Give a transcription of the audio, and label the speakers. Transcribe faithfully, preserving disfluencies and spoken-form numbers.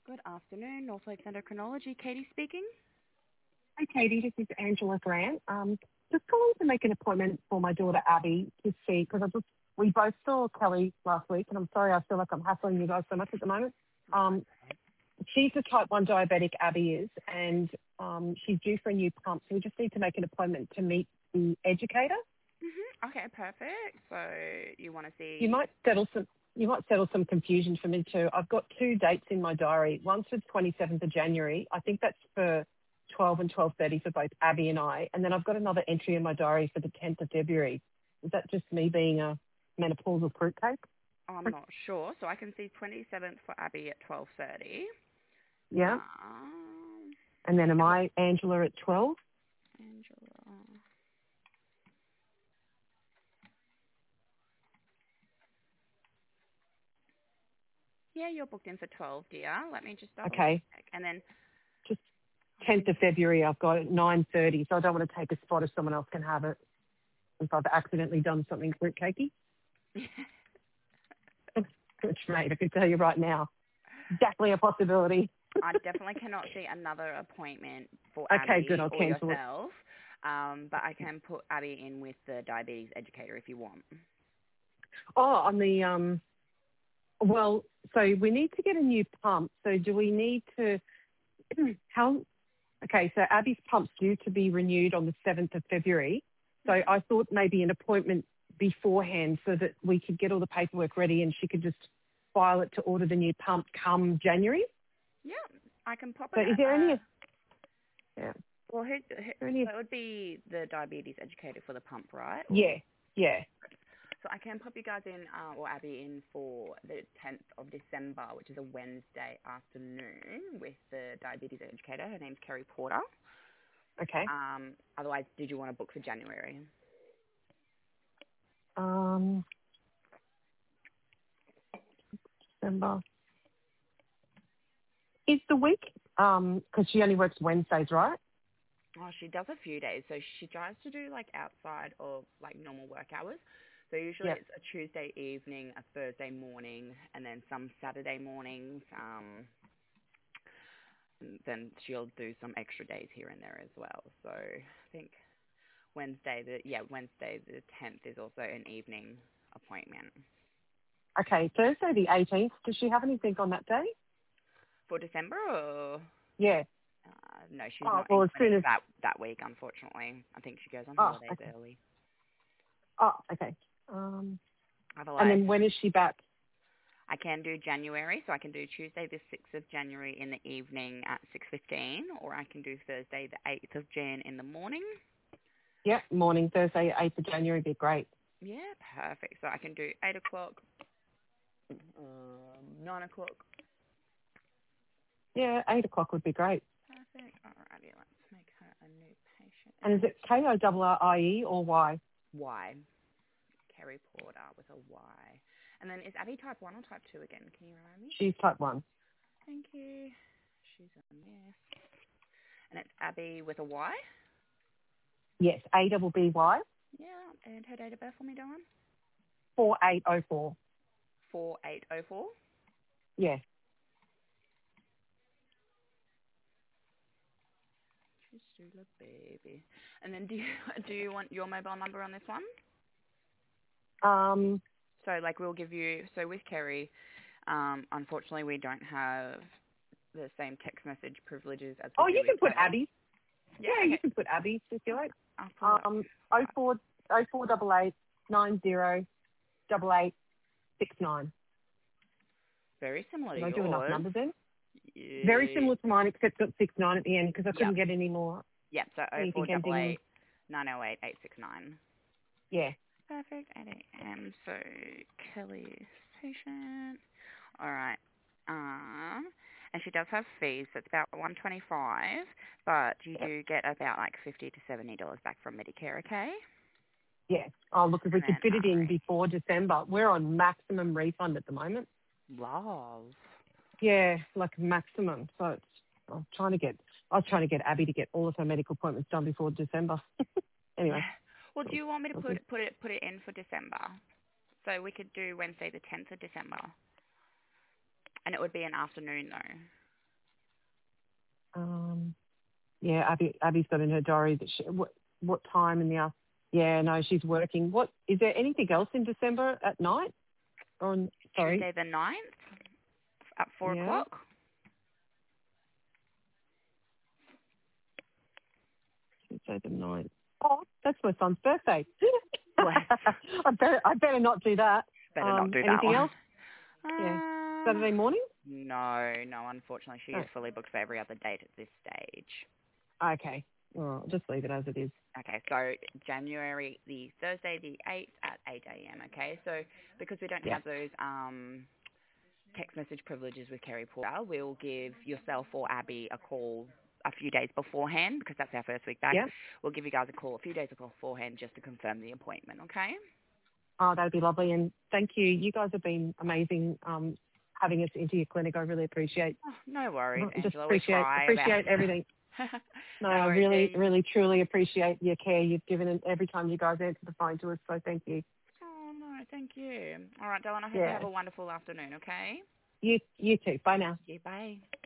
Speaker 1: Good afternoon, Northlake Endocrinology. Katie speaking.
Speaker 2: Hi, Katie. This is Angela Grant. Um, just calling to make an appointment for my daughter Abby to see because I just we both saw Kelly last week, and I'm sorry I feel like I'm hassling you guys so much at the moment. Um, she's the type one diabetic, Abby is, and um, she's due for a new pump, so we just need to make an appointment to meet the educator.
Speaker 1: Mm-hmm. Okay, perfect. So you want to
Speaker 2: You
Speaker 1: see?
Speaker 2: might settle some. You might settle some confusion for me too. I've got two dates in my diary. One's for the twenty-seventh of January. I think that's for twelve and twelve thirty for both Abby and I. And then I've got another entry in my diary for the tenth of February. Is that just me being a menopausal fruitcake?
Speaker 1: I'm not sure. So I can see twenty-seventh for Abby at twelve thirty.
Speaker 2: Yeah.
Speaker 1: Um,
Speaker 2: And then am
Speaker 1: and what?
Speaker 2: I Angela at twelve?
Speaker 1: Angela. Yeah, you're booked in for twelve, dear. Let me just double
Speaker 2: Okay.
Speaker 1: check. And then
Speaker 2: Just
Speaker 1: I
Speaker 2: tenth
Speaker 1: can.
Speaker 2: of February I've got at nine thirty, so I don't want to take a spot if someone else can have it. If I've accidentally done something fruitcakey. Which, mate, I can tell you right now, definitely a possibility.
Speaker 1: I definitely cannot see another appointment for
Speaker 2: Okay, good.
Speaker 1: Abby
Speaker 2: I'll
Speaker 1: or
Speaker 2: cancel it.
Speaker 1: yourself. Um, but I can put Abby in with the diabetes educator if you want.
Speaker 2: Oh, on the um. Well, so we need to get a new pump. So do we need to? How? Okay, so Abby's pump's due to be renewed on the seventh of February. So I thought maybe an appointment beforehand so that we could get all the paperwork ready and she could just file it to order the new pump come January.
Speaker 1: Yeah, I can pop
Speaker 2: So
Speaker 1: in
Speaker 2: is
Speaker 1: a.
Speaker 2: there any?
Speaker 1: Uh,
Speaker 2: Yeah.
Speaker 1: well, who, who,
Speaker 2: Is there any?
Speaker 1: so it would be the diabetes educator for the pump, right? Or
Speaker 2: Yeah. Yeah.
Speaker 1: so I can pop you guys in, uh, or Abby in for the tenth of December, which is a Wednesday afternoon, with the diabetes educator. Her name's Kerry Porter.
Speaker 2: Okay.
Speaker 1: Um, otherwise, did you want to book for January?
Speaker 2: Um. December. Is the week? Um, because she only works Wednesdays, right?
Speaker 1: Oh, she does a few days. So she tries to do like outside of like normal work hours. So usually
Speaker 2: Yeah.
Speaker 1: it's a Tuesday evening, a Thursday morning, and then some Saturday mornings. Um, and then she'll do some extra days here and there as well. So I think Wednesday, the yeah Wednesday the tenth is also an evening appointment
Speaker 2: Okay. Thursday the eighteenth. Does she have anything on that day?
Speaker 1: for December. Or
Speaker 2: Yeah.
Speaker 1: uh, no, she's
Speaker 2: Oh,
Speaker 1: not in
Speaker 2: well, as
Speaker 1: clinic
Speaker 2: soon as.
Speaker 1: that that week, unfortunately. I think she goes on
Speaker 2: Oh,
Speaker 1: holidays
Speaker 2: okay.
Speaker 1: early.
Speaker 2: Oh, okay. Um, and
Speaker 1: Otherwise,
Speaker 2: then when is she back?
Speaker 1: I can do January, so I can do Tuesday the sixth of January in the evening at six fifteen, or I can do Thursday the eighth of Jan in the morning.
Speaker 2: Yeah, morning, Thursday, eighth of January would be great.
Speaker 1: Yeah, perfect. So I can do eight o'clock, um, nine o'clock.
Speaker 2: Yeah, eight o'clock would be great.
Speaker 1: Perfect. Alrighty, let's make her a new patient.
Speaker 2: And is
Speaker 1: And
Speaker 2: it K O R R I E or Y?
Speaker 1: Y, Kerry Porter with a Y. And then is Abby type one or type two again? Can you remind me?
Speaker 2: She's type one.
Speaker 1: Thank you. She's a miss. And it's Abby with a Y?
Speaker 2: Yes, A double B Y,
Speaker 1: Yeah, and her date of birth for me, darling?
Speaker 2: four eight oh four.
Speaker 1: four eight oh four.
Speaker 2: Yes.
Speaker 1: Fistula baby. And then do you do you want your mobile number on this one?
Speaker 2: Um,
Speaker 1: So like we'll give you so with Kerry, um, unfortunately we don't have the same text message privileges as we
Speaker 2: oh,
Speaker 1: do
Speaker 2: you
Speaker 1: with
Speaker 2: can put
Speaker 1: Kelly.
Speaker 2: Abby.
Speaker 1: Yeah,
Speaker 2: Yeah, you
Speaker 1: okay.
Speaker 2: can put Abby if you
Speaker 1: I'll,
Speaker 2: like.
Speaker 1: I'll pull up.
Speaker 2: Um, oh four oh four double eight nine zero double eight six nine.
Speaker 1: Very similar to
Speaker 2: Did I do enough
Speaker 1: yours.
Speaker 2: numbers then? Very
Speaker 1: Yeah.
Speaker 2: similar to mine, except got six nine at the end because I
Speaker 1: Yep.
Speaker 2: couldn't get any more
Speaker 1: Yep. So oh
Speaker 2: anything
Speaker 1: four double
Speaker 2: ending.
Speaker 1: eight nine oh eight eight six nine.
Speaker 2: Yeah.
Speaker 1: Perfect. eight a.m. So Kelly's patient. All right. Um, and she does have fees. So it's about one twenty-five, but you do get about like fifty to seventy dollars back from Medicare. Okay.
Speaker 2: Yeah. Oh, look, if we
Speaker 1: And
Speaker 2: could
Speaker 1: then
Speaker 2: fit it in
Speaker 1: I
Speaker 2: before December, we're on maximum refund at the moment.
Speaker 1: love.
Speaker 2: Yeah, like maximum. So it's, I'm trying to get, I was trying to get Abby to get all of her medical appointments done before December. Anyway.
Speaker 1: Yeah. Well, do you want me to
Speaker 2: I'll do-
Speaker 1: put put it put it in for December? So we could do Wednesday the tenth of December, and it would be an afternoon though.
Speaker 2: Yeah, Abby, Abby's got in her diary that she, what, what time in the afternoon? Yeah, no, she's working. What is there anything else in December at night? Or on, sorry,
Speaker 1: Tuesday the ninth at four
Speaker 2: yeah,
Speaker 1: o'clock.
Speaker 2: Tuesday the ninth. Oh, that's my son's birthday.
Speaker 1: Bless.
Speaker 2: I better, I better not do that.
Speaker 1: Better not
Speaker 2: Um,
Speaker 1: do that
Speaker 2: anything
Speaker 1: one.
Speaker 2: else? Yeah,
Speaker 1: Uh,
Speaker 2: Saturday morning.
Speaker 1: no, no. Unfortunately, she
Speaker 2: Oh,
Speaker 1: is fully booked for every other date at this stage.
Speaker 2: okay, well, I'll just leave it as it is.
Speaker 1: Okay, so January the Thursday the eighth at eight a.m. Okay, so because we don't
Speaker 2: Yeah,
Speaker 1: have those um, text message privileges with Kerry Porter, we'll give yourself or Abby a call a few days beforehand because that's our first week back.
Speaker 2: yeah.
Speaker 1: We'll give you guys a call a few days beforehand just to confirm the appointment. Okay.
Speaker 2: Oh, that'd be lovely. And thank you. You guys have been amazing um, having us into your clinic. I really appreciate
Speaker 1: Oh, no worries,
Speaker 2: just
Speaker 1: Angela. We
Speaker 2: appreciate
Speaker 1: try our
Speaker 2: appreciate
Speaker 1: best.
Speaker 2: everything. No,
Speaker 1: No
Speaker 2: I
Speaker 1: worries,
Speaker 2: really,
Speaker 1: Dee.
Speaker 2: really, truly appreciate your care you've given and every time you guys answer the phone to us. So thank you.
Speaker 1: Oh, no, thank you. All right, Dylan, I hope you
Speaker 2: Yeah.
Speaker 1: have a wonderful afternoon, okay?
Speaker 2: You, you too. Bye now.
Speaker 1: Thank you. Bye.